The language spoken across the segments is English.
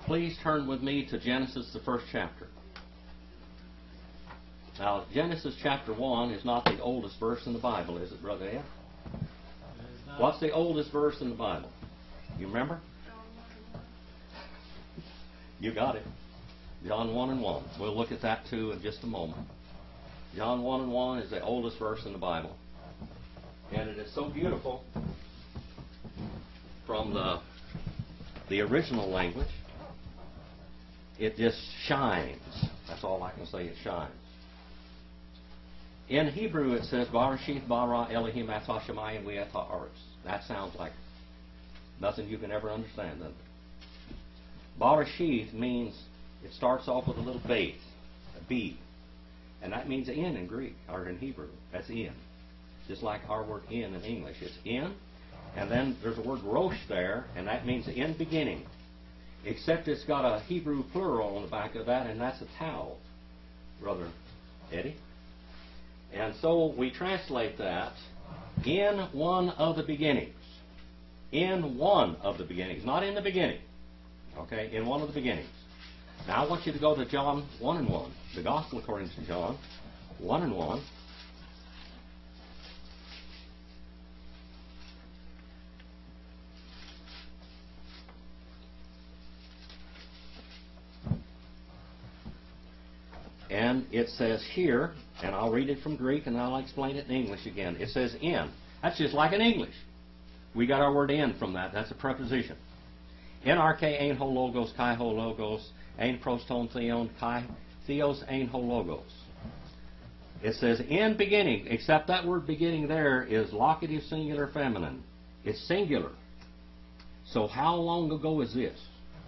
Please turn with me to Genesis, the first chapter. Now, Genesis chapter 1 is not the oldest verse in the Bible, is it, Brother Ed? What's the oldest verse in the Bible? You remember? You got it. John 1 and 1. We'll look at that too in just a moment. John 1 and 1 is the oldest verse in the Bible. And it is so beautiful from the original language. It just shines. That's all I can say. It shines. In Hebrew it says, Barashith bara Elohim atah shamayim ve'atah haaretz. That sounds like nothing you can ever understand, doesn't it? Barashith means, it starts off with a little base, a B. And that means in Greek, or in Hebrew. That's in. Just like our word in English. It's in, and then there's a word rosh there, and that means in beginning. Except it's got a Hebrew plural on the back of that, and that's a tau, Brother Eddie. And so we translate that in one of the beginnings. In one of the beginnings. Not in the beginning. Okay? In one of the beginnings. Now I want you to go to John 1 and 1. The Gospel according to John 1 and 1. And it says here, and I'll read it from Greek and I'll explain it in English again. It says in. That's just like in English. We got our word in from that. That's a preposition. NRK ein ho logos, kai ho logos, ein proston theon, kai theos ein ho logos. It says in beginning, except that word beginning there is locative singular feminine. It's singular. So how long ago is this?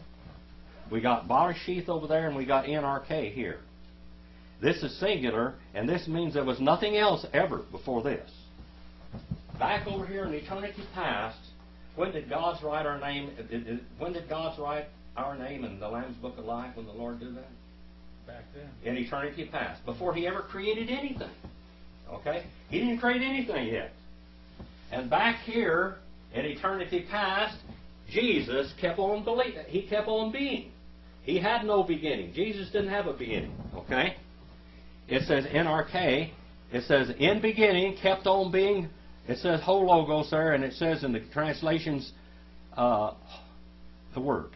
We got Barashith over there and we got NRK here. This is singular, and this means there was nothing else ever before this. Back over here in eternity past, when did God write our name? When did God write our name in the Lamb's Book of Life? When the Lord did that? Back then. In eternity past, before He ever created anything. Okay, He didn't create anything yet. And back here in eternity past, Jesus kept on believing. He kept on being. He had no beginning. Jesus didn't have a beginning. Okay. It says NRK, it says in beginning, kept on being, it says ho logos there, and it says in the translations, the word.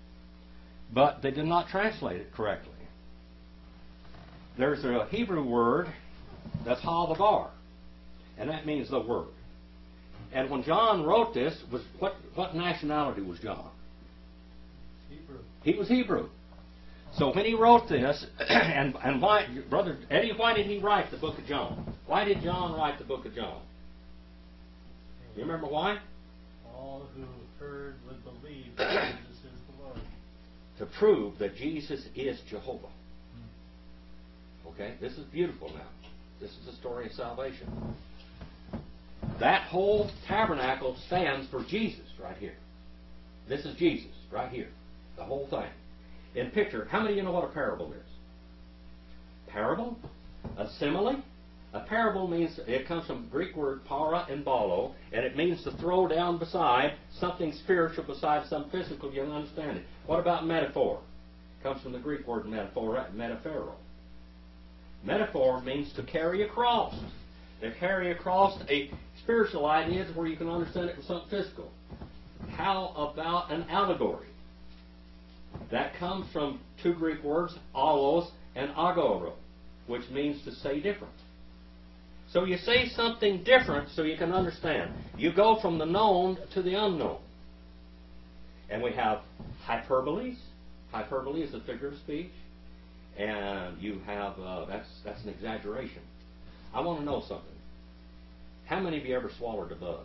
But they did not translate it correctly. There's a Hebrew word that's ha-davar, and that means the word. And when John wrote this, what nationality was John? Hebrew. He was Hebrew. So when he wrote this, and why, Brother Eddie, why did he write the book of John? Why did John write the book of John? You remember why? All who heard would believe that Jesus is the Lord. To prove that Jesus is Jehovah. Okay? This is beautiful now. This is the story of salvation. That whole tabernacle stands for Jesus right here. This is Jesus right here. The whole thing. In picture, how many of you know what a parable is? Parable? A simile? A parable means, it comes from the Greek word para and balo, and it means to throw down beside something spiritual beside some physical. You understand it. What about metaphor? It comes from the Greek word metaphor, metaphero. Metaphor means to carry across. To carry across a spiritual idea where you can understand it from something physical. How about an allegory? That comes from two Greek words, allos and agoro, which means to say different. So you say something different so you can understand. You go from the known to the unknown. And we have hyperboles. Hyperbole is a figure of speech. And you have, that's an exaggeration. I want to know something. How many of you ever swallowed a bug?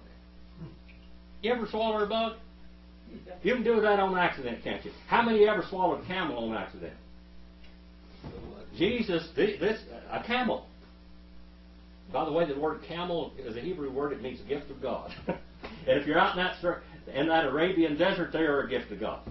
You ever swallowed a bug? You can do that on accident, can't you? How many ever swallowed a camel on accident? Jesus, a camel. By the way, the word camel is a Hebrew word. It means a gift of God. And if you're out in that Arabian desert, they are a gift of God.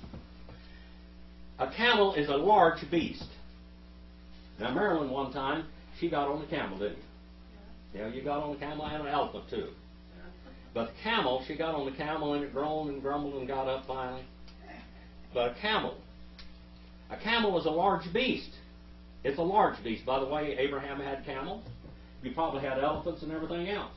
A camel is a large beast. Now, Marilyn, one time, she got on the camel, didn't you? Yeah, you got on the camel and an elephant, too. But the camel, she got on the camel and it groaned and grumbled and got up finally. but a camel. A camel is a large beast. It's a large beast. By the way, Abraham had camels. You probably had elephants and everything else.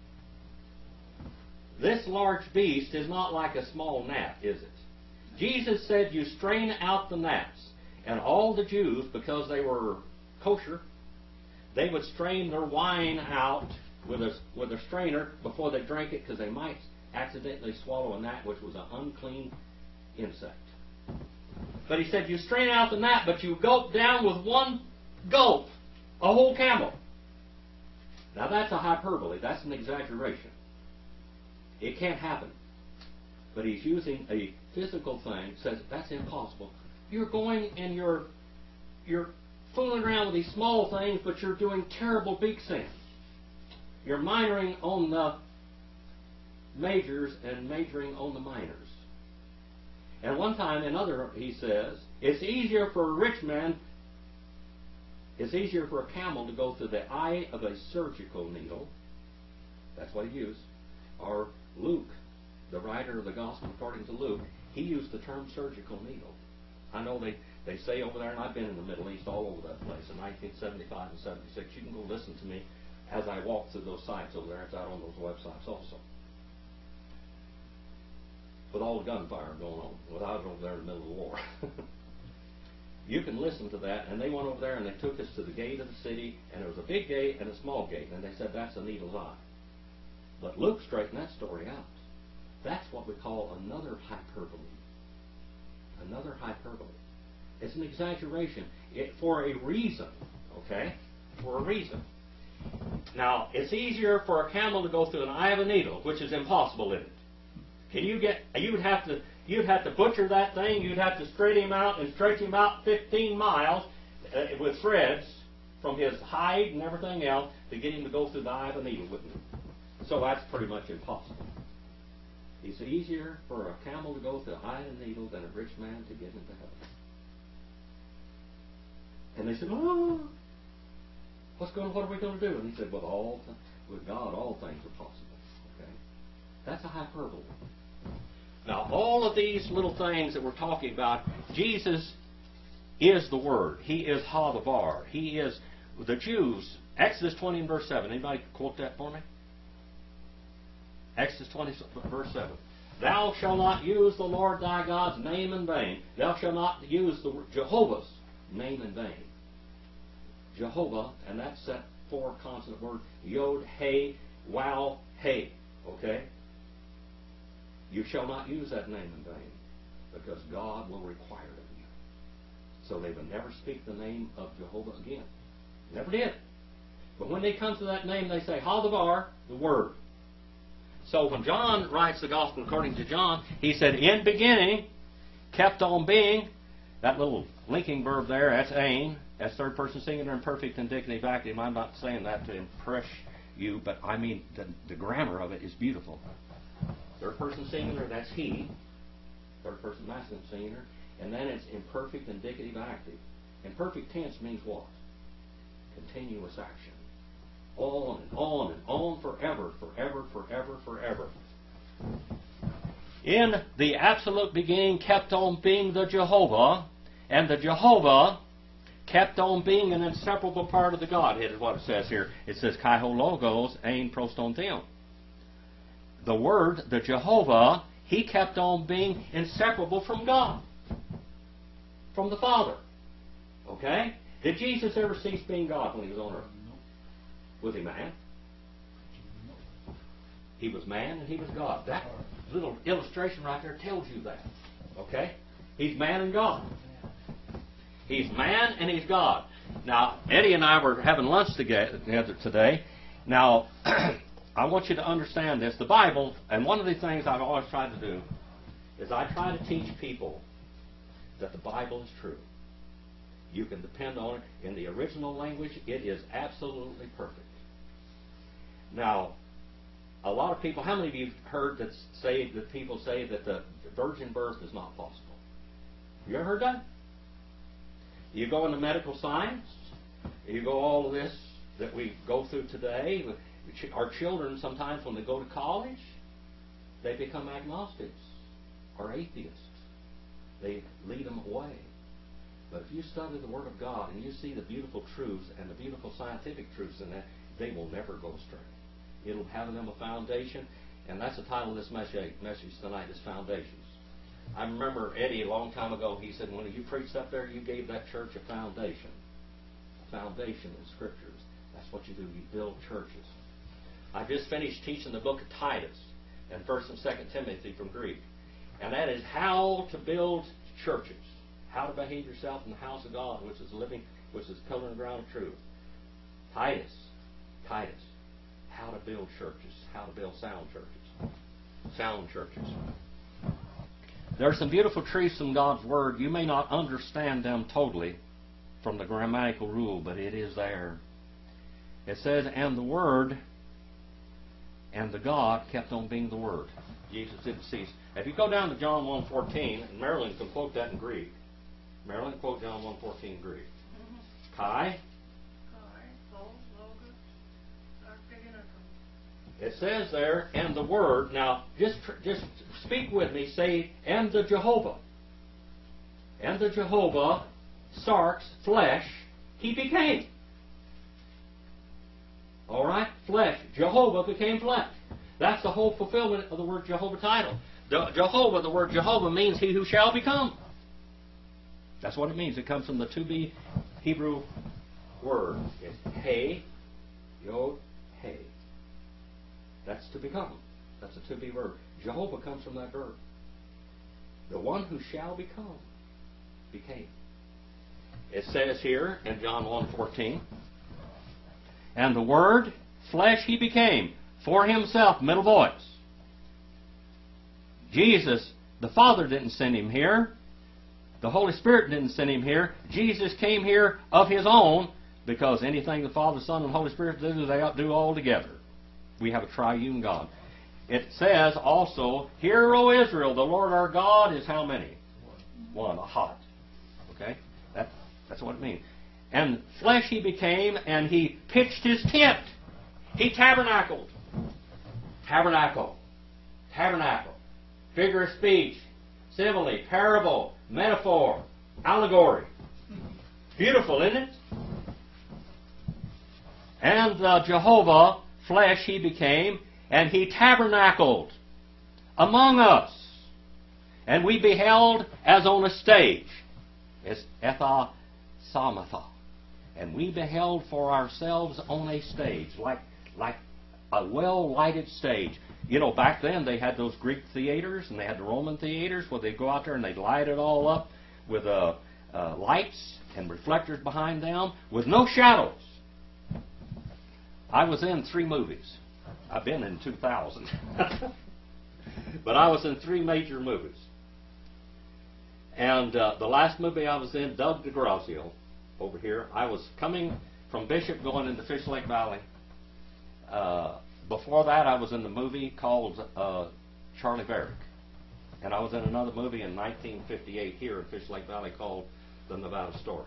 This large beast is not like a small gnat, is it? Jesus said you strain out the gnats. And all the Jews, because they were kosher, they would strain their wine out with a strainer before they drank it, because they might accidentally swallow a gnat, which was an unclean insect. But he said, you strain out the gnat, but you gulp down with one gulp a whole camel. Now that's a hyperbole. That's an exaggeration. It can't happen. But he's using a physical thing, says that's impossible. You're going and you're fooling around with these small things, but you're doing terrible big sins. You're minoring on the majors and majoring on the minors. And one time, he says, it's easier for a camel to go through the eye of a surgical needle. That's what he used. Or Luke, the writer of the Gospel according to Luke, he used the term surgical needle. I know they say over there, and I've been in the Middle East all over that place, in 1975 and 76. You can go listen to me as I walk through those sites over there. It's out on those websites also. With all the gunfire going on. Well, I was over there in the middle of the war. You can listen to that, and they went over there and they took us to the gate of the city, and there was a big gate and a small gate, and they said that's a needle's eye. But Luke straightened that story out. That's what we call another hyperbole. Another hyperbole. It's an exaggeration for a reason, okay? For a reason. Now, it's easier for a camel to go through an eye of a needle, which is impossible, isn't it? You'd have to butcher that thing. You'd have to stretch him out 15 miles with threads from his hide and everything else to get him to go through the eye of a needle, wouldn't it? So that's pretty much impossible. It's easier for a camel to go through the eye of a needle than a rich man to get into heaven. And they said, "Oh, what are we going to do?" And he said, with God, all things are possible. Okay, that's a hyperbole. Now, all of these little things that we're talking about, Jesus is the Word. He is Ha-the-Bar. He is the Jews. Exodus 20 and verse 7. Anybody quote that for me? Exodus 20, verse 7. Thou shalt not use the Lord thy God's name in vain. Thou shalt not use Jehovah's name in vain. Jehovah, and that's that four-consonant word, Yod, Hey, Wow, Hey. Okay? You shall not use that name in vain, because God will require it of you. So they would never speak the name of Jehovah again. Never did. But when they come to that name, they say, Ha-the-Bar, the Word. So when John writes the Gospel according to John, he said, in beginning, kept on being, that little linking verb there, that's ain, that's third person singular and perfect indicative active. I'm not saying that to impress you, but I mean the grammar of it is beautiful. Third person singular, that's he. Third person masculine singular. And then it's imperfect indicative active. Imperfect tense means what? Continuous action. On and on and on forever, forever, forever, forever. In the absolute beginning kept on being the Jehovah, and the Jehovah kept on being an inseparable part of the Godhead, is what it says here. It says, Kai ho logos ein proston theon. The Word, the Jehovah, He kept on being inseparable from God, from the Father. Okay? Did Jesus ever cease being God when He was on earth? Was He man? He was man and He was God. That little illustration right there tells you that. Okay? He's man and God. He's man and He's God. Now, Eddie and I were having lunch together today. Now, I want you to understand this. The Bible, and one of the things I've always tried to do, is I try to teach people that the Bible is true. You can depend on it. In the original language, it is absolutely perfect. Now, a lot of people, how many of you have heard that people say that the virgin birth is not possible? You ever heard that? You go into medical science, you go all of this that we go through today. Our children, sometimes when they go to college, they become agnostics or atheists. they lead them away. But if you study the Word of God and you see the beautiful truths and the beautiful scientific truths in that, they will never go astray. It'll have them a foundation, and that's the title of this message tonight, is Foundations. I remember Eddie a long time ago, he said, when you preached up there, you gave that church a foundation. A foundation in Scriptures. That's what you do. You build churches. I just finished teaching the book of Titus and 1 and 2 Timothy from Greek. And that is how to build churches. How to behave yourself in the house of God, which is living, which is pillar and ground of truth. Titus. How to build churches. How to build sound churches. Sound churches. There are some beautiful truths in God's Word. You may not understand them totally from the grammatical rule, but it is there. It says, and the Word and the God kept on being the Word. Jesus didn't cease. If you go down to John 1:14, and Marilyn can quote that in Greek. Marilyn, quote John 1:14 in Greek. Kai. It says there, and the Word. Now, just speak with me. Say, and the Jehovah. And the Jehovah, sarx, flesh, he became. All right? Flesh. Jehovah became flesh. That's the whole fulfillment of the word Jehovah title. Jehovah, the word Jehovah means he who shall become. That's what it means. It comes from the to-be Hebrew word. It's hey, yod, hey. That's to become. That's a to-be verb. Jehovah comes from that verb. The one who shall become became. It says here in John 1:14, and the Word, flesh he became, for himself, middle voice. Jesus, the Father didn't send him here. The Holy Spirit didn't send him here. Jesus came here of his own, because anything the Father, Son, and Holy Spirit do, they do all together. We have a triune God. It says also, hear, O Israel, the Lord our God is how many? One, ahad. Okay? That's what it means. And flesh he became, and he pitched his tent. He tabernacled. Tabernacle. Figure of speech. Simile. Parable. Metaphor. Allegory. Beautiful, isn't it? And Jehovah, flesh he became, and he tabernacled among us. And we beheld as on a stage. It's etha samatha. And we beheld for ourselves on a stage, like a well-lighted stage. You know, back then they had those Greek theaters and they had the Roman theaters where they'd go out there and they'd light it all up with lights and reflectors behind them with no shadows. I was in 3 movies. I've been in 2,000. But I was in 3 major movies. And the last movie I was in, Doug DeGrazio, over here, I was coming from Bishop going into Fish Lake Valley. Before that, I was in the movie called Charlie Varick. And I was in another movie in 1958 here in Fish Lake Valley called The Nevada Story.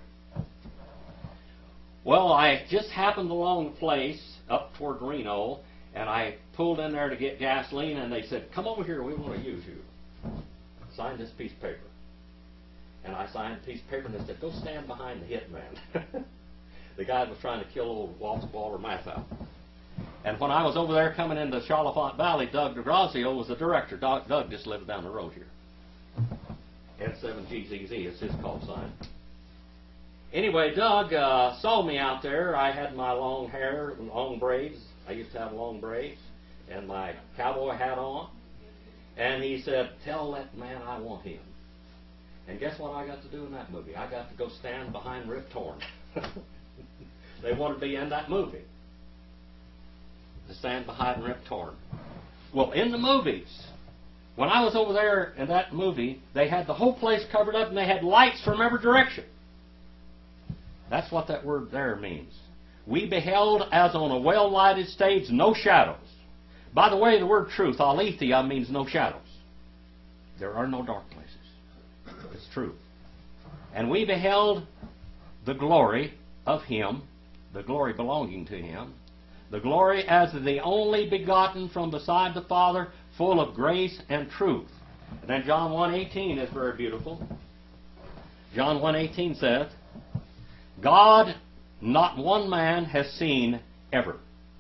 Well, I just happened along the place up toward Reno, and I pulled in there to get gasoline, and they said, come over here, we want to use you. Sign this piece of paper. And I signed a piece of paper, and they said, go stand behind the hitman. The guy that was trying to kill old Walter Matthau. And when I was over there coming into Charlotte Valley, Doug DeGrazio was the director. Doug just lived down the road here. N7GZZ is his call sign. Anyway, Doug saw me out there. I had my long hair, long braids. I used to have long braids and my cowboy hat on. And he said, tell that man I want him. And guess what I got to do in that movie? I got to go stand behind Rip Torn. They wanted to be in that movie. To stand behind Rip Torn. Well, in the movies, when I was over there in that movie, they had the whole place covered up and they had lights from every direction. That's what that word there means. We beheld as on a well-lighted stage, no shadows. By the way, the word truth, aletheia, means no shadows. There are no dark places. It's truth. And we beheld the glory of Him, the glory belonging to Him, the glory as the only begotten from beside the Father, full of grace and truth. And then John 1:18 is very beautiful. John 1:18 says, God, not one man has seen ever.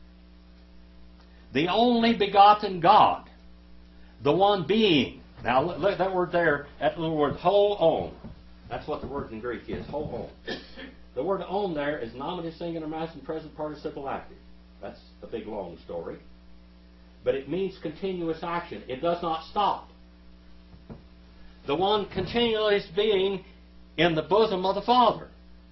The only begotten God, the one being. Now, look that word there, that little word, ho-on. That's what the word in Greek is, ho-on. The word on there is nominative, singular, masculine, present participle active. That's a big, long story. But it means continuous action. It does not stop. The one continually being in the bosom of the Father.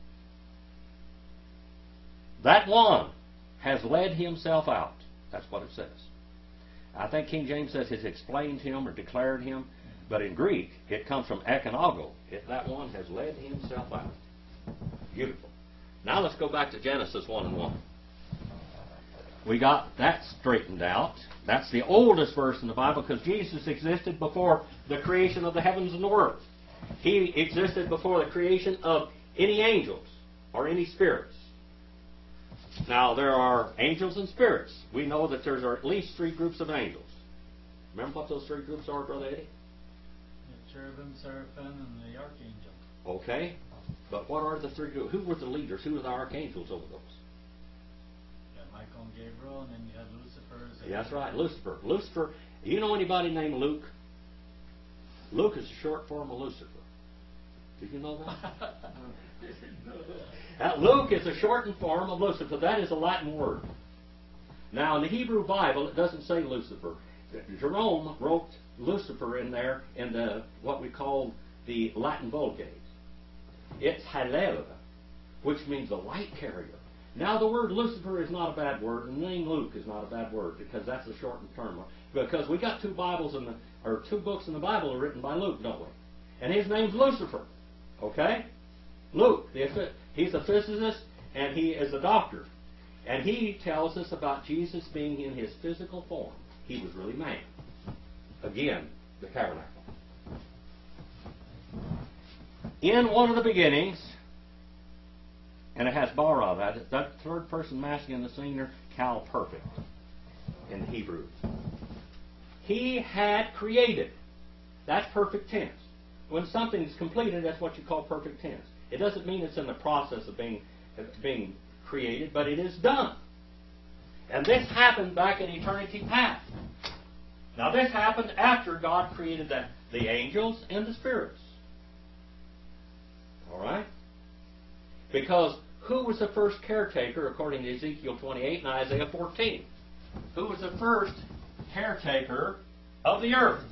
That one has led himself out. That's what it says. I think King James says it's explained him or declared him, but in Greek it comes from ekanago. That one has led himself out. Beautiful. Now let's go back to Genesis 1:1. We got that straightened out. That's the oldest verse in the Bible because Jesus existed before the creation of the heavens and the earth. He existed before the creation of any angels or any spirits. Now, there are angels and spirits. We know that there are at least 3 groups of angels. Remember what those 3 groups are, Brother Eddie? The cherubim, seraphim, and the archangel. Okay. But what are the 3 groups? Who were the leaders? Who were the archangels over those? You had Michael and Gabriel, and then you had Lucifer. Yeah, that's right, Lucifer. Lucifer. You know anybody named Luke? Luke is a short form of Lucifer. Did you know that? Luke is a shortened form of Lucifer. That is a Latin word. Now, in the Hebrew Bible, it doesn't say Lucifer. Jerome wrote Lucifer in there in what we call the Latin Vulgate. It's Hallel, which means a light carrier. Now, the word Lucifer is not a bad word, and the name Luke is not a bad word because that's a shortened term. Because we got 2 books in the Bible are written by Luke, don't we? And his name's Lucifer. Okay? Luke, he's a physicist and he is a doctor. And he tells us about Jesus being in his physical form. He was really man. Again, the tabernacle. In one of the beginnings, and it has bara, that third person masculine, the singular, kal perfect in Hebrew. He had created. That's perfect tense. When something is completed, that's what you call perfect tense. It doesn't mean it's in the process of being created, but it is done. And this happened back in eternity past. Now this happened after God created the angels and the spirits. Alright? Because who was the first caretaker according to Ezekiel 28 and Isaiah 14? Who was the first caretaker of the earth?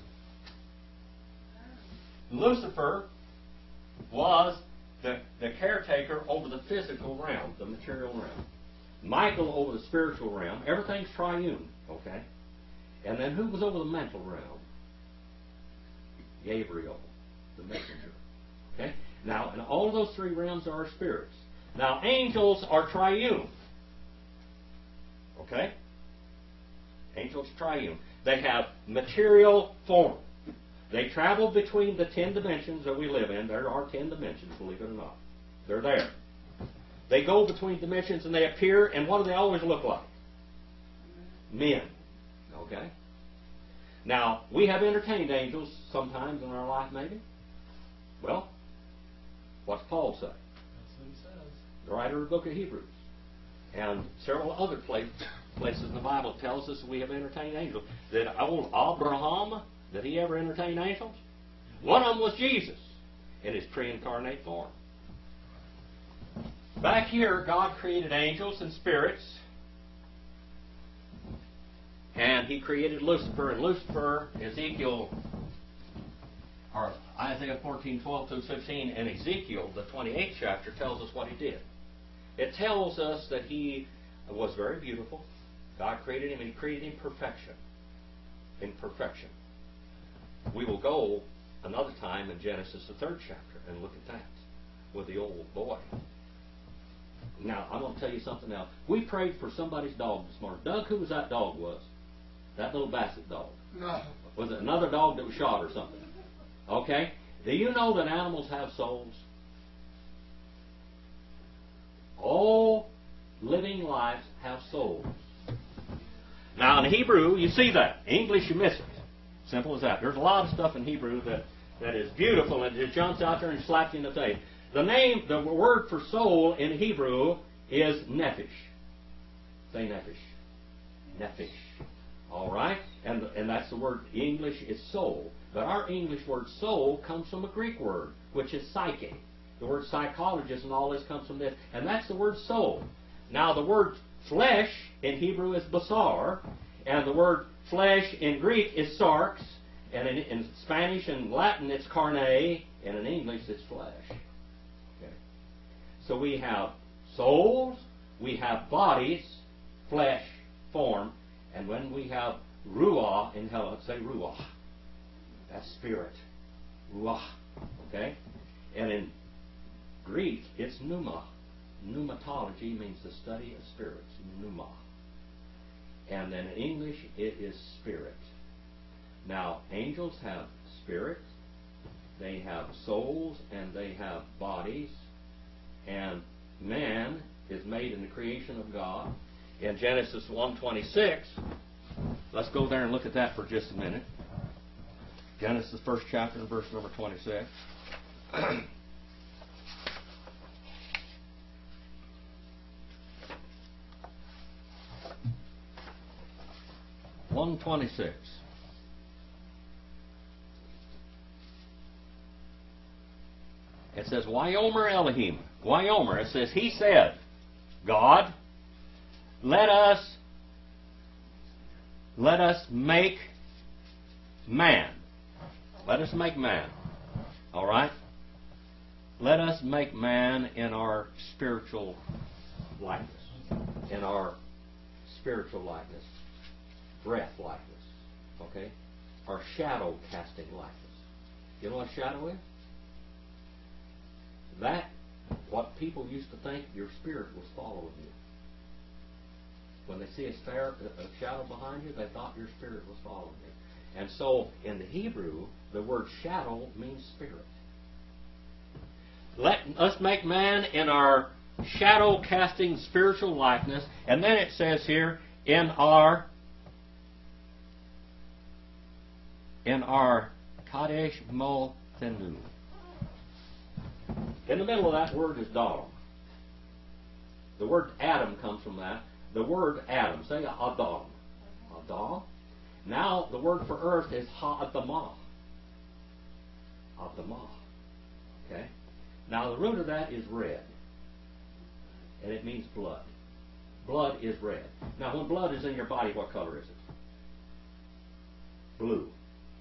Lucifer was the caretaker over the physical realm, the material realm. Michael over the spiritual realm. Everything's triune, okay? And then who was over the mental realm? Gabriel, the messenger. Okay? Now, in all of those 3 realms are spirits. Now, angels are triune. Okay? Angels triune. They have material form. They travel between the 10 dimensions that we live in. There are 10 dimensions, believe it or not. They're there. They go between dimensions and they appear, and what do they always look like? Men. Okay? Now, we have entertained angels sometimes in our life, maybe. Well, what's Paul say? That's what he says. The writer of the book of Hebrews. And several other places in the Bible tells us we have entertained angels. Did old Abraham, did he ever entertain angels? One of them was Jesus in his pre-incarnate form. Back here, God created angels and spirits. And he created Lucifer. And Lucifer, Ezekiel, or Isaiah 14:12 through 16, and Ezekiel, the 28th chapter, tells us what he did. It tells us that he was very beautiful. God created him, and he created him perfection. In perfection. We will go another time in Genesis, the 3rd chapter, and look at that with the old boy. Now, I'm going to tell you something else. We prayed for somebody's dog this morning. Doug, who was that dog was? That little basset dog. No. Was it another dog that was shot or something? Okay? Do you know that animals have souls? All living lives have souls. Now, in Hebrew, you see that. English, you miss it. Simple as that. There's a lot of stuff in Hebrew that that is beautiful and just jumps out there and slaps you in the face. The word for soul in Hebrew is nephesh. Say nephesh. Nephesh. All right? And that's the word, English is soul. But our English word soul comes from a Greek word, which is psyche. The word psychologist and all this comes from this. And that's the word soul. Now, the word flesh in Hebrew is basar. And the word flesh in Greek is sarx. And in Spanish and Latin it's carne. And in English it's flesh. Okay. So we have souls, we have bodies, flesh, form. And when we have ruah in Helen, say ruah. That's spirit. Ruah. Okay? And in Greek, it's pneuma. Pneumatology means the study of spirits. Pneuma. And then in English, it is spirit. Now, angels have spirit. They have souls and they have bodies. And man is made in the creation of God. In Genesis 1:26, let's go there and look at that for just a minute. Genesis, first chapter, and verse number 26. 1:26. It says, Wyomer Elohim. Wyomer, it says, he said, God, let us make man. Let us make man. All right? Let us make man in our spiritual likeness. In our spiritual likeness. Breath likeness. Okay? Our shadow casting likeness. You know what a shadow is? That, what people used to think your spirit was following you. When they see a shadow behind you, they thought your spirit was following you. And so, in the Hebrew, the word shadow means spirit. Let us make man in our shadow-casting spiritual likeness. And then it says here, in our Kadesh Mo Thenu. In the middle of that word is Adam. The word Adam comes from that. The word Adam. Say Adam. Adam. Now the word for earth is Ha'adamah. Adamah. Okay? Now the root of that is red. And it means blood. Blood is red. Now when blood is in your body, what color is it? Blue.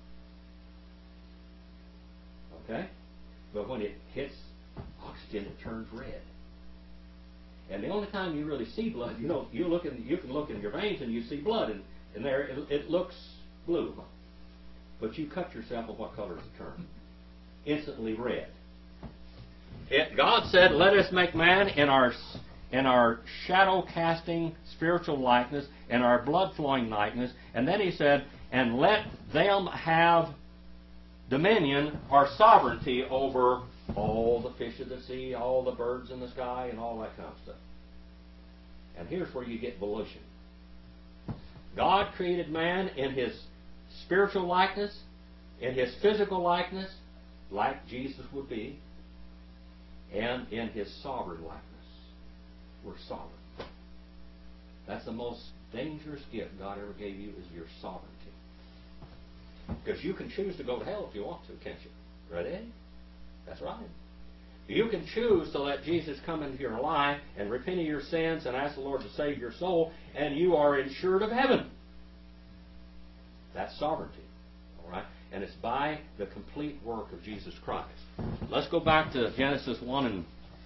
Okay? But when it hits oxygen, it turns red. And the only time you really see blood, you can look in your veins and you see blood, and there it looks blue. But you cut yourself, and what color does it turn? Instantly red. God said, let us make man in our shadow-casting spiritual likeness, and our blood-flowing likeness. And then he said, and let them have dominion or sovereignty over all the fish of the sea, all the birds in the sky, and all that kind of stuff. And here's where you get volition. God created man in his spiritual likeness, in his physical likeness, like Jesus would be, and in his sovereign likeness. We're sovereign. That's the most dangerous gift God ever gave you, is your sovereignty. Because you can choose to go to hell if you want to, can't you? Ready? That's right. You can choose to let Jesus come into your life and repent of your sins and ask the Lord to save your soul, and you are insured of heaven. That's sovereignty. All right? And it's by the complete work of Jesus Christ. Let's go back to Genesis 1:1.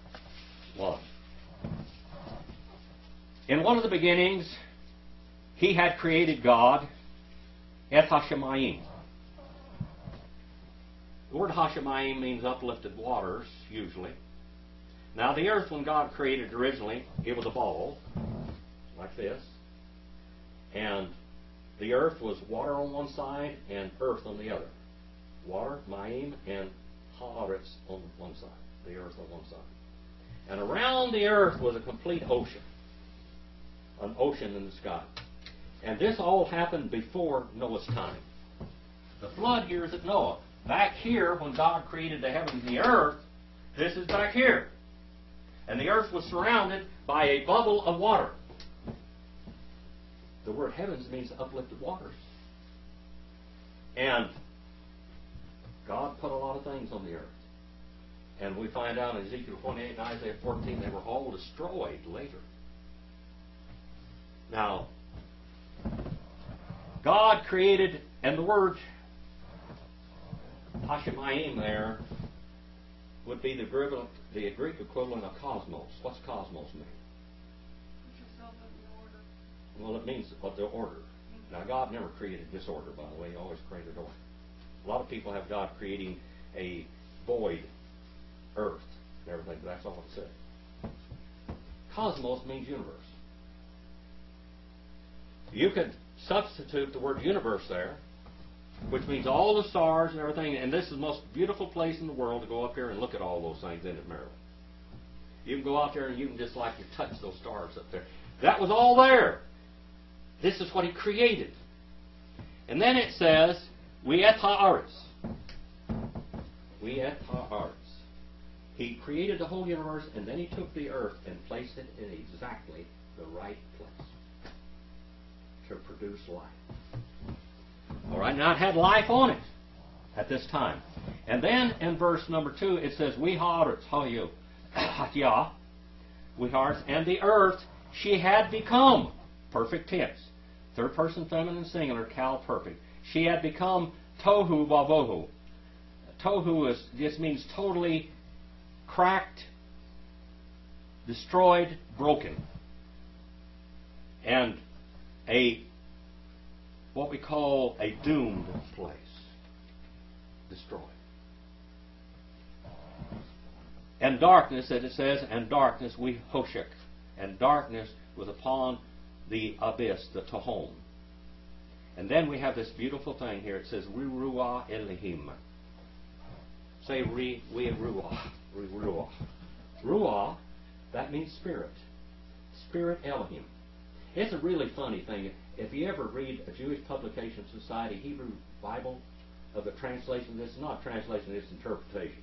In one of the beginnings, he had created God, Et HaShemayim. The word Hashemayim means uplifted waters, usually. Now, the earth, when God created it originally, it was a ball, like this. And the earth was water on one side and earth on the other. Water, Mayim, and Haaretz on one side. The earth on one side. And around the earth was a complete ocean. An ocean in the sky. And this all happened before Noah's time. The flood here is at Noah. back here, when God created the heavens and the earth, this is back here. And the earth was surrounded by a bubble of water. The word heavens means uplifted waters. And God put a lot of things on the earth. And we find out in Ezekiel 28 and Isaiah 14, they were all destroyed later. Now, God created, and the word Hashemayim there would be the Greek equivalent of cosmos. What's cosmos mean? Put yourself in order. Well, it means the order. Now, God never created disorder, by the way. He always created order. A lot of people have God creating a void earth and everything, but that's all it said. Cosmos means universe. You could substitute the word universe there, which means all the stars and everything, and this is the most beautiful place in the world to go up here and look at all those things in it, Maryland. You can go out there and you can just like to touch those stars up there. That was all there. This is what He created. And then it says, we et ha'aretz. We et ha'aretz. He created the whole universe, and then He took the earth and placed it in exactly the right place to produce life. All right, now it had life on it at this time. And then in verse number 2, it says, we ha'aretz, ha'yu, ha'yah, we ha'aretz, and the earth she had become, perfect tense, third person feminine singular, cal perfect. She had become tohu vavohu. Tohu just means totally cracked, destroyed, broken. And what we call a doomed place. Destroyed. And darkness, as it says, and darkness we hoshek. And darkness was upon the abyss, the Tehom. And then we have this beautiful thing here. It says, Ruah Elohim. Say, we Ruah. Ruah. Ruah, that means spirit. Spirit Elohim. It's a really funny thing. If you ever read a Jewish Publication Society Hebrew Bible of the translation, this is not translation, it's interpretation.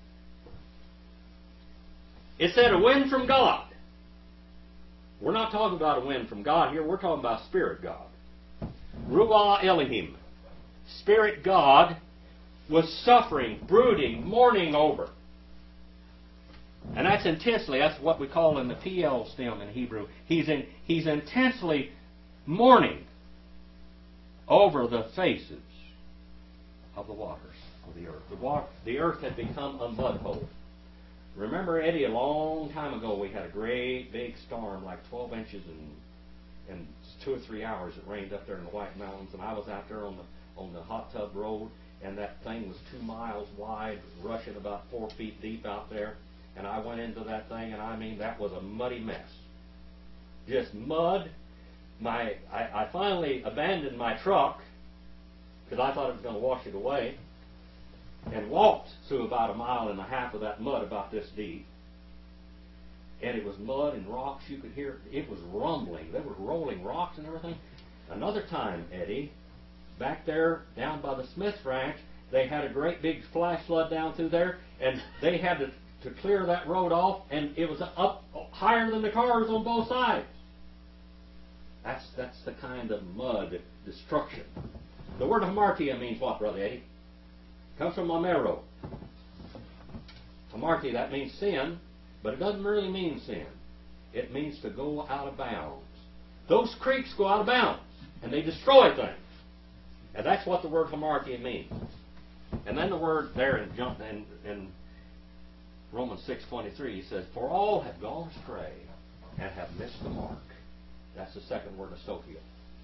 It said a wind from God. We're not talking about a wind from God here, we're talking about Spirit God. Ruah Elohim. Spirit God was suffering, brooding, mourning over. And that's intensely, that's what we call in the PL stem in Hebrew. He's intensely mourning over the faces of the waters of the earth. The earth had become a mud hole. Remember, Eddie, a long time ago we had a great big storm, like 12 inches in 2 or 3 hours. It rained up there in the White Mountains, and I was out there on the hot tub road, and that thing was 2 miles wide, rushing about 4 feet deep out there. And I went into that thing, and I mean, that was a muddy mess. Just mud. I finally abandoned my truck, because I thought it was going to wash it away, and walked through about 1.5 miles of that mud about this deep. And it was mud and rocks. You could hear it was rumbling. There were rolling rocks and everything. Another time, Eddie, back there down by the Smith Ranch, they had a great big flash flood down through there, and they had to clear that road off, and it was up higher than the cars on both sides. That's the kind of mud destruction. The word hamartia means what, Brother Eddie? It comes from Amero. Hamartia, that means sin, but it doesn't really mean sin. It means to go out of bounds. Those creeks go out of bounds, and they destroy things. And that's what the word hamartia means. And then the word there in Romans 6:23, he says, for all have gone astray and have missed the mark. That's the second word of Sophia.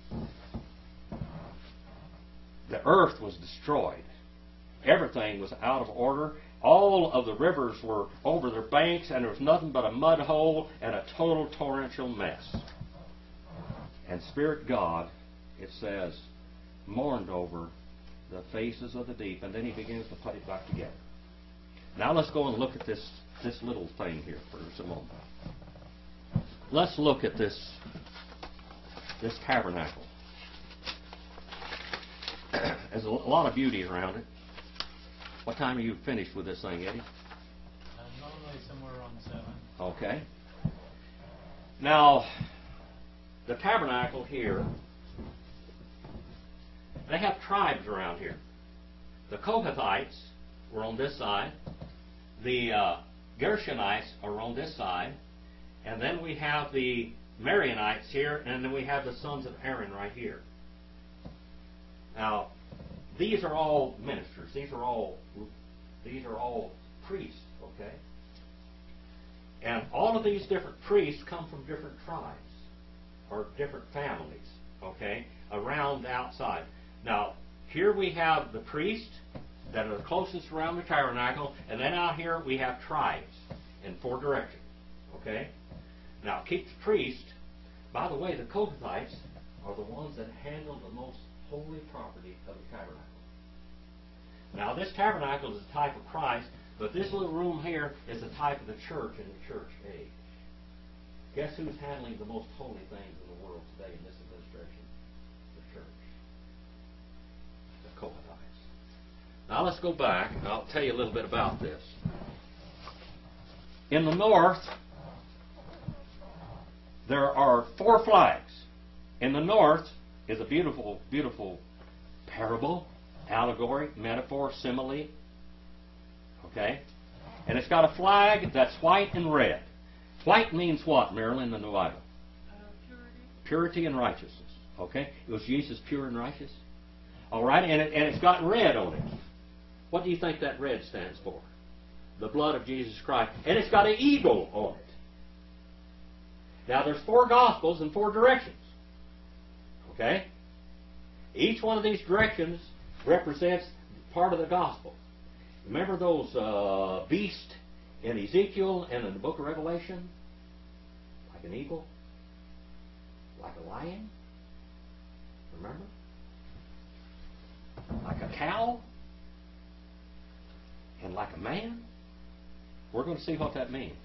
The earth was destroyed. Everything was out of order. All of the rivers were over their banks, and there was nothing but a mud hole and a total torrential mess. And Spirit God, it says, mourned over the faces of the deep, and then He begins to put it back together. Now let's go and look at this little thing here for just a moment. Let's look at this tabernacle. There's a lot of beauty around it. What time are you finished with this thing, Eddie? Normally somewhere around 7. Okay. Now, the tabernacle here, they have tribes around here. The Kohathites were on this side. The Gershonites are on this side. And then we have the Marianites here, and then we have the sons of Aaron right here. Now, these are all ministers. These are all priests, okay? And all of these different priests come from different tribes or different families, okay, around the outside. Now, here we have the priests that are the closest around the tabernacle, and then out here we have tribes in 4 directions, okay? Now, keep the priest. By the way, the Kohathites are the ones that handle the most holy property of the tabernacle. Now, this tabernacle is a type of Christ, but this little room here is a type of the church in the church age. Guess who's handling the most holy things in the world today in this administration? The church. The Kohathites. Now, let's go back, and I'll tell you a little bit about this. In the north, there are 4 flags. In the north is a beautiful, beautiful parable, allegory, metaphor, simile. Okay? And it's got a flag that's white and red. White means what, Marilyn, in the Bible? Purity. Purity and righteousness. Okay? Was Jesus pure and righteous? All right? And it's got red on it. What do you think that red stands for? The blood of Jesus Christ. And it's got an eagle on it. Now, there's 4 Gospels in 4 directions. Okay? Each one of these directions represents part of the Gospel. Remember those beasts in Ezekiel and in the book of Revelation? Like an eagle? Like a lion? Remember? Like a cow? And like a man? We're going to see what that means.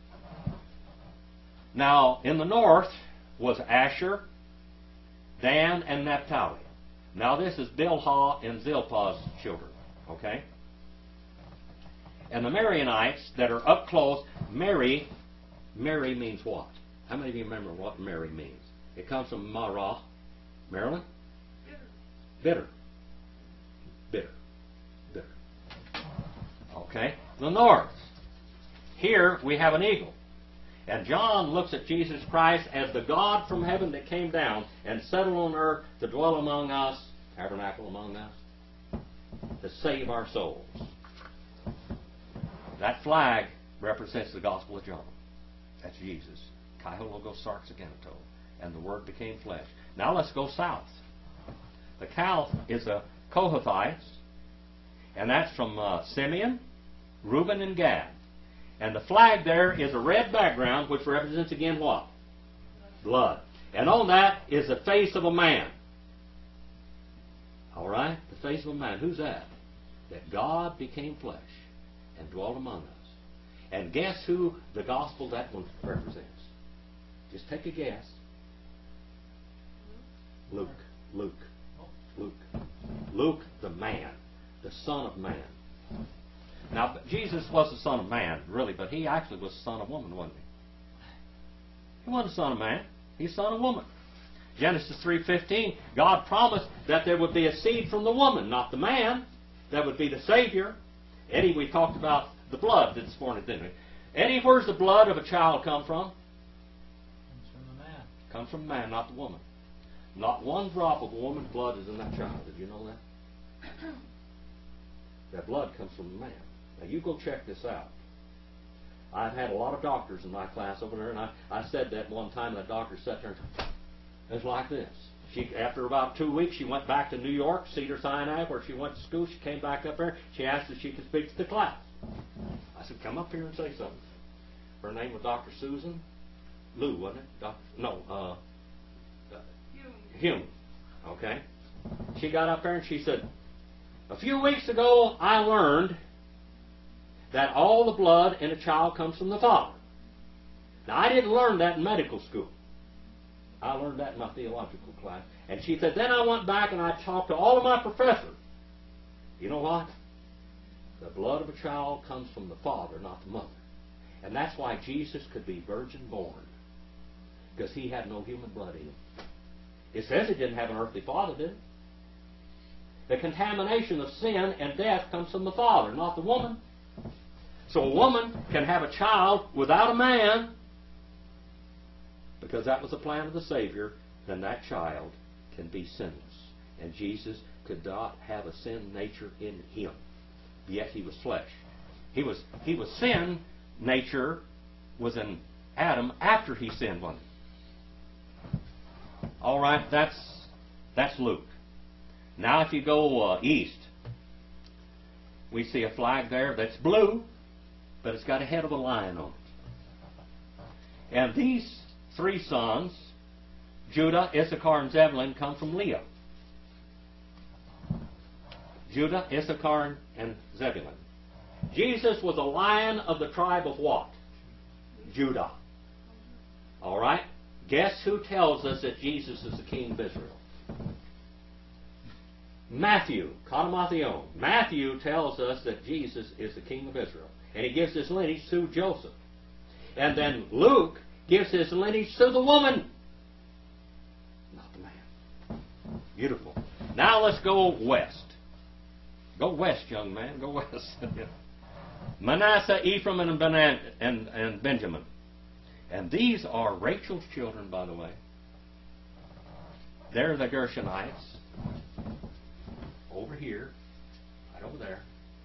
Now, in the north was Asher, Dan, and Naphtali. Now, this is Bilhah and Zilpah's children. Okay? And the Marianites that are up close, Mary means what? How many of you remember what Mary means? It comes from Marah. Marilyn? Bitter. Bitter. Bitter. Okay? The north. Here we have an eagle. And John looks at Jesus Christ as the God from heaven that came down and settled on earth to dwell among us, tabernacle among us, to save our souls. That flag represents the Gospel of John. That's Jesus. Kai Logos Sarx Agenitos. And the Word became flesh. Now let's go south. The south is the Kohathites, and that's from Simeon, Reuben, and Gad. And the flag there is a red background, which represents again what? Blood. And on that is the face of a man. All right? The face of a man. Who's that? That God became flesh and dwelt among us. And guess who the gospel that one represents? Just take a guess. Luke. Luke. Luke. Luke, the man. The Son of Man. Now, Jesus was the Son of Man, really, but he actually was the Son of Woman, wasn't he? He wasn't the Son of Man. He's the Son of Woman. Genesis 3:15, God promised that there would be a seed from the woman, not the man, that would be the Savior. Eddie, we talked about the blood this morning, didn't we? Eddie, where's the blood of a child come from? Comes from the man. Comes from the man, not the woman. Not one drop of a woman's blood is in that child. Did you know that? That blood comes from the man. Now, you go check this out. I've had a lot of doctors in my class over there, and I said that one time, and the doctor sat there and it's like this. After about 2 weeks, she went back to New York, Cedars-Sinai, where she went to school. She came back up there. She asked if she could speak to the class. I said, come up here and say something. Her name was Dr. Susan Lou, wasn't it? Hume. Okay. She got up there and she said, a few weeks ago, I learned that all the blood in a child comes from the father. Now, I didn't learn that in medical school. I learned that in my theological class. And she said, then I went back and I talked to all of my professors. You know what? The blood of a child comes from the father, not the mother. And that's why Jesus could be virgin born. Because he had no human blood in him. It says he didn't have an earthly father, did it? The contamination of sin and death comes from the father, not the woman. So a woman can have a child without a man, because that was the plan of the Savior, then that child can be sinless. And Jesus could not have a sin nature in him, yet he was flesh. He was sin nature was in Adam after he sinned, wasn't he? All right, that's Luke. Now if you go east, we see a flag there that's blue, but it's got a head of a lion on it. And these three sons, Judah, Issachar, and Zebulun, come from Leah. Judah, Issachar, and Zebulun. Jesus was a lion of the tribe of what? Judah. All right? Guess who tells us that Jesus is the king of Israel? Matthew, Conomathion. Matthew tells us that Jesus is the king of Israel. And he gives his lineage through Joseph. And then Luke gives his lineage to the woman, not the man. Beautiful. Now let's go west. Go west, young man. Go west. Manasseh, Ephraim, and Benjamin. And these are Rachel's children, by the way. They're the Gershonites. Over here. Right over there.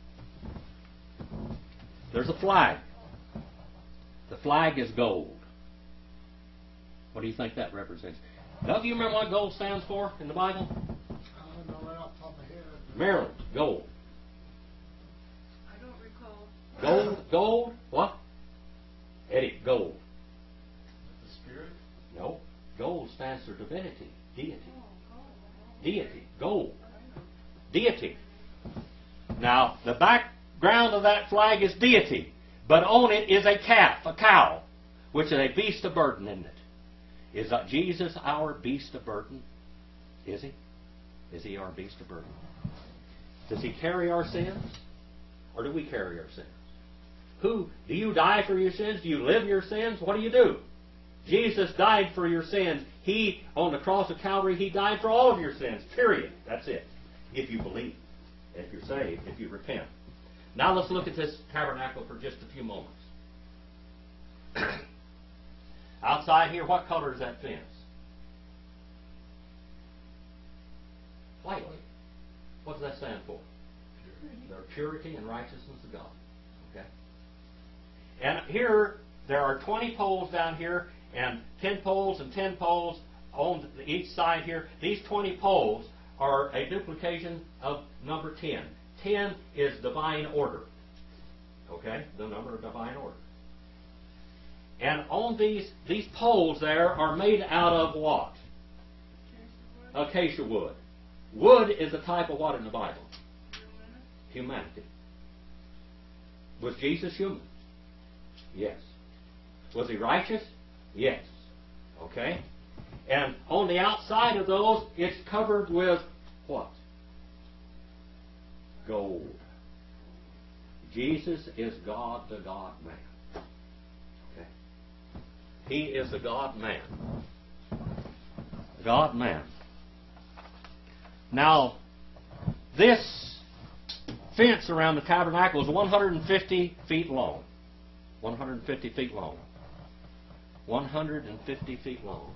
There's a flag. The flag is gold. What do you think that represents? Doug, you remember what gold stands for in the Bible? I don't know right off the top of my head. Maryland, gold. I don't recall. Gold, what? Eddie, gold. The Spirit? No, gold stands for divinity, deity. Oh, God. Deity, gold. Deity. Now, the background of that flag is deity, but on it is a calf, a cow, which is a beast of burden, isn't it? Is Jesus our beast of burden? Is he? Is he our beast of burden? Does he carry our sins? Or do we carry our sins? Do you die for your sins? Do you live your sins? What do? Jesus died for your sins. He, on the cross of Calvary, he died for all of your sins. Period. That's it. If you believe. If you're saved. If you repent. Now let's look at this tabernacle for just a few moments. Outside here, what color is that fence? White. What does that stand for? Their purity and righteousness of God. Okay. And here, there are 20 poles down here, and 10 poles and 10 poles on each side here. These 20 poles are a duplication of number 10. 10 is divine order. Okay? The number of divine order. And on these poles there are made out of what? Acacia wood. Wood is a type of what in the Bible? Humanity. Was Jesus human? Yes. Was he righteous? Yes. Okay? And on the outside of those, it's covered with what? Gold. Jesus is God, the God-man. Okay? He is the God-man. God-man. Now, this fence around the tabernacle is 150 feet long. 150 feet long. 150 feet long.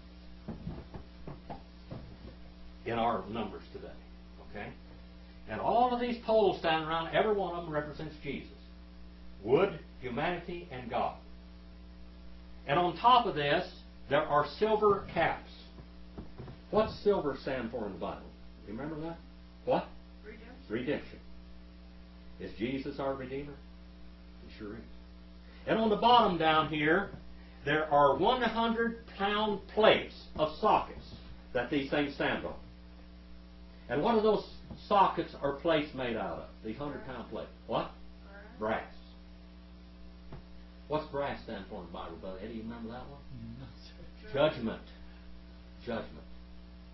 In our numbers today. Okay? And all of these poles standing around, every one of them represents Jesus. Wood, humanity, and God. And on top of this, there are silver caps. What's silver stand for in the Bible? You remember that? What? Redemption. Redemption. Is Jesus our Redeemer? He sure is. And on the bottom down here, there are 100-pound plates of sockets that these things stand on. And what are those sockets or plates made out of? These 100-pound plates. What? Brass. What's brass stand for in the Bible, Brother Eddie? You remember that one? Judgment. Judgment.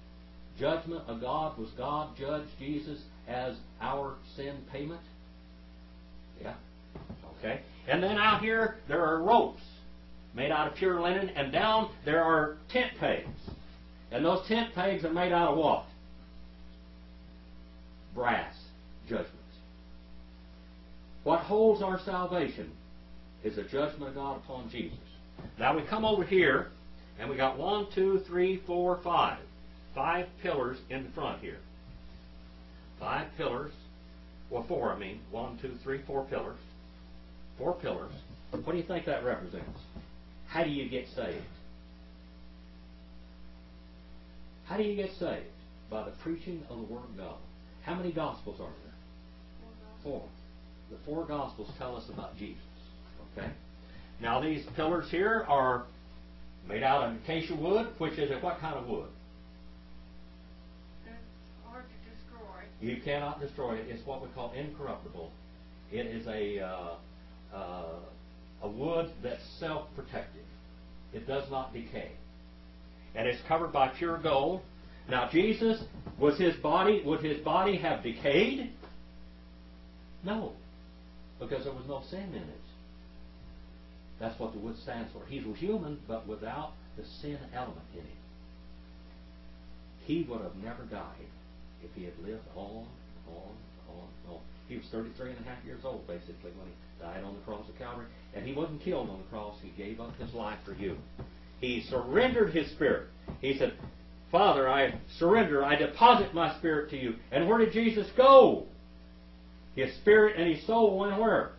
Judgment of God. Was God judged Jesus as our sin payment? Yeah. Okay. And then out here, there are ropes made out of pure linen, and down there are tent pegs. And those tent pegs are made out of what? Brass judgments. What holds our salvation is the judgment of God upon Jesus. Now we come over here, and we got 1, 2, 3, 4, 5. 5 pillars in the front here. 5 pillars. Well, 4, I mean. 1, 2, 3, 4 pillars. 4 pillars. What do you think that represents? How do you get saved? How do you get saved? By the preaching of the Word of God. How many Gospels are there? 4. The 4 Gospels tell us about Jesus. Okay? Now these pillars here are made out of acacia wood, which is what kind of wood? It's hard to destroy. You cannot destroy it. It's what we call incorruptible. It is a wood that's self-protective. It does not decay. And it's covered by pure gold. Now Jesus, would his body have decayed? No. Because there was no sin in it. That's what the wood stands for. He was human, but without the sin element in him. He would have never died if he had lived on. He was 33 and a half years old, basically, when he died on the cross of Calvary. And he wasn't killed on the cross. He gave up his life for you. He surrendered his spirit. He said, Father, I surrender. I deposit my spirit to you. And where did Jesus go? His spirit and his soul went where?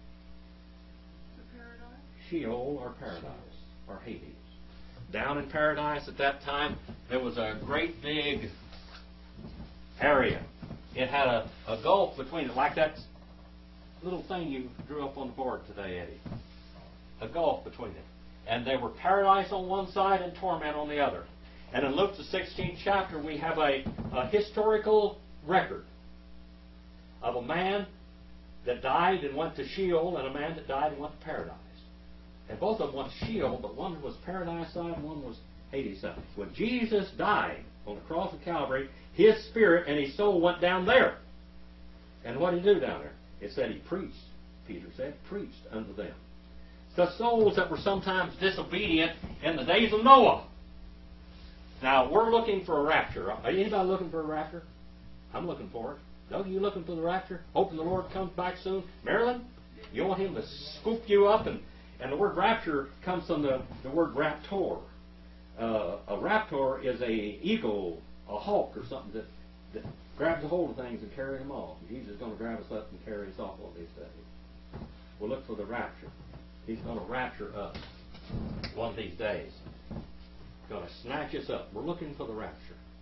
To paradise? Sheol, or paradise, or Hades. Down in paradise at that time, there was a great big area. It had a gulf between it, like that little thing you drew up on the board today, Eddie. A gulf between it. And there were paradise on one side and torment on the other. And in Luke the 16th chapter, we have a historical record of a man that died and went to Sheol and a man that died and went to paradise. And both of them went to Sheol, but one was paradise side and one was Hades side. When Jesus died on the cross of Calvary, his spirit and his soul went down there. And what did he do down there? It said he preached, Peter said, preached unto them. The souls that were sometimes disobedient in the days of Noah. Now, we're looking for a rapture. Are anybody looking for a rapture? I'm looking for it. Doug, you looking for the rapture? Hoping the Lord comes back soon? Marilyn, you want him to scoop you up? And the word rapture comes from the word raptor. A raptor is a eagle, a hawk or something that grabs a hold of things and carries them off. And Jesus is going to grab us up and carry us off one of these days. We'll look for the rapture. He's going to rapture us one of these days. He's going to snatch us up. We're looking for the rapture.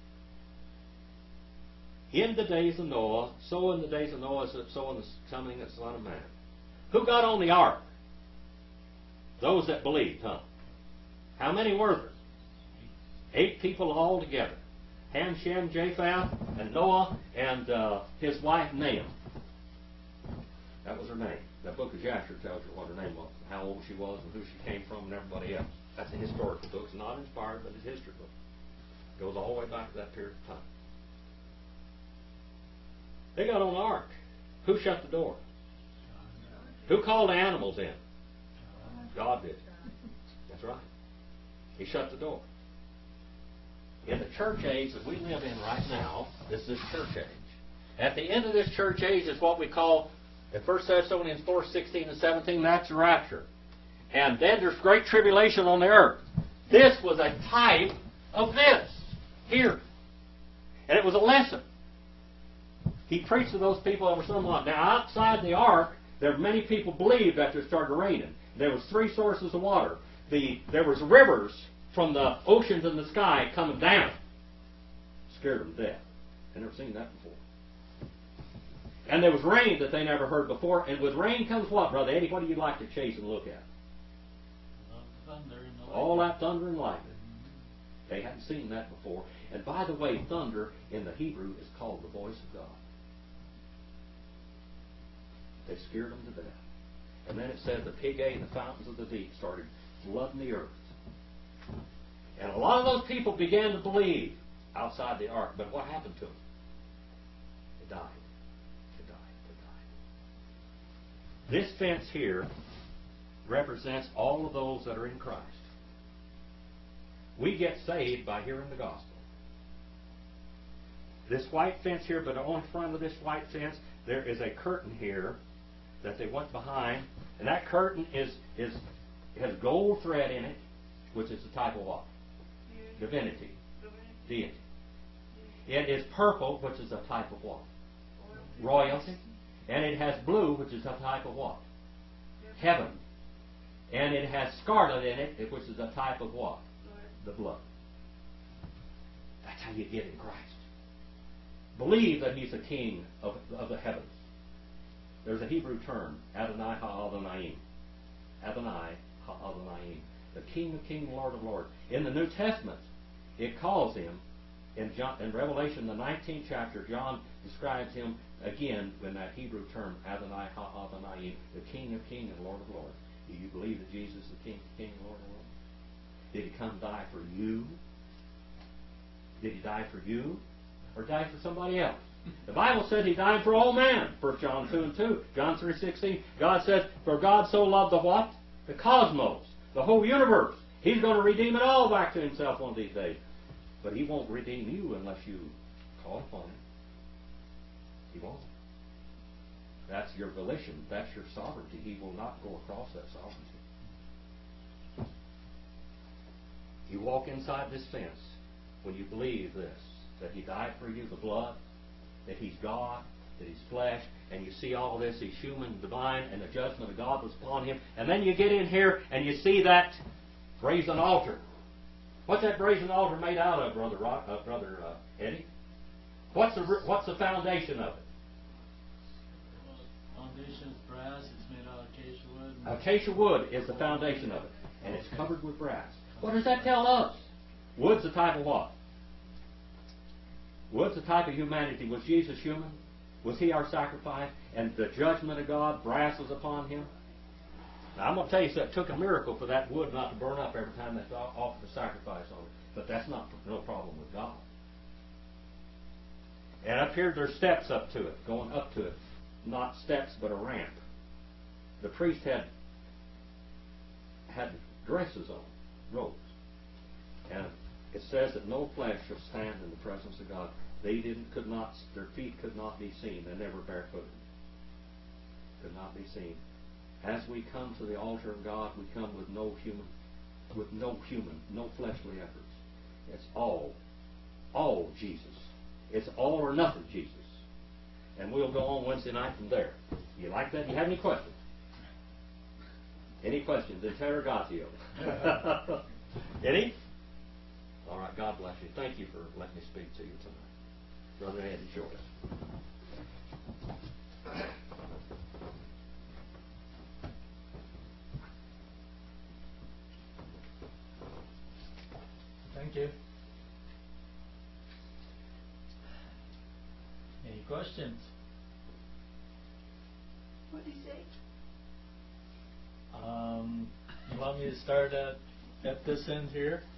In the days of Noah, so in the days of Noah, so in the coming of the Son of Man. Who got on the ark? Those that believed, huh? How many were there? 8 people all together. Ham, Shem, Japheth, and Noah, and his wife, Naam. That was her name. That book of Jasher tells you what her name was, how old she was, and who she came from, and everybody else. That's a historical book. It's not inspired, but it's a history book. It goes all the way back to that period of time. They got on the ark. Who shut the door? Who called the animals in? God did. That's right. He shut the door. In the church age that we live in right now, this is church age. At the end of this church age is what we call, in 1 Thessalonians 4, 16 and 17, that's the rapture. And then there's great tribulation on the earth. This was a type of this here. And it was a lesson. He preached to those people that were somewhat. Now, outside the ark, there many people believed that it started raining. There was 3 sources of water. There was rivers from the oceans and the sky coming down. Scared them to death. I'd never seen that before. And there was rain that they never heard before. And with rain comes what, Brother Eddie? What do you like to chase and look at? Thunder and lightning. All that thunder and lightning. They hadn't seen that before. And by the way, thunder in the Hebrew is called the voice of God. They scared them to death. And then it said the pig-ate and the fountains of the deep started flooding the earth. And a lot of those people began to believe outside the ark. But what happened to them? They died. They died. They died. This fence here represents all of those that are in Christ. We get saved by hearing the gospel. This white fence here, but on front of this white fence, there is a curtain here that they went behind, and that curtain has gold thread in it, which is the type of what? Divinity. Deity. It is purple, which is a type of what? Royalty. And it has blue, which is a type of what? Heaven. And it has scarlet in it, which is a type of what? The blood. That's how you get in Christ. Believe that He's the King of the heavens. There's a Hebrew term, Adonai Ha'adonai. Adonai Ha'adonai. The King of Kings, Lord of Lords. In the New Testament, it calls Him, in Revelation, the 19th chapter, John describes Him again in that Hebrew term, Adonai Ha'adonai, the King of Kings and Lord of Lords. Do you believe that Jesus is the King of Kings and Lord of Lords? Did He come die for you? Did He die for you? Or die for somebody else? The Bible said He died for all men. 1 John 2:2. John 3:16. God said, for God so loved the what? The cosmos. The whole universe. He's going to redeem it all back to Himself one of these days. But He won't redeem you unless you call upon Him. He won't. That's your volition. That's your sovereignty. He will not go across that sovereignty. You walk inside this fence when you believe this, that He died for you, the blood, that He's God, that He's flesh, and you see all this, He's human, divine, and the judgment of God was upon Him. And then you get in here and you see that brazen altar. What's that brazen altar made out of, Brother Eddie? What's the foundation of it? Foundation's brass. It's made out of acacia wood. Acacia wood is the foundation of it, and it's covered with brass. What does that tell us? Wood's a type of what? Wood's a type of humanity. Was Jesus human? Was He our sacrifice? And the judgment of God, brass was upon Him? Now, I'm going to tell you, so it took a miracle for that wood not to burn up every time they offered a sacrifice on it. But that's no problem with God. And up here, there's steps up to it, going up to it. Not steps, but a ramp. The priest had dresses on, robes. And it says that no flesh shall stand in the presence of God. Their feet could not be seen. They never barefooted. Could not be seen. As we come to the altar of God, we come with no fleshly efforts. It's all Jesus. It's all or nothing Jesus. And we'll go on Wednesday night from there. You like that? You have any questions? Any questions? Interrogatio. Any? All right, God bless you. Thank you for letting me speak to you tonight. Brother Andy Short. Thank you. Any questions? What did he say? You want me to start at this end here?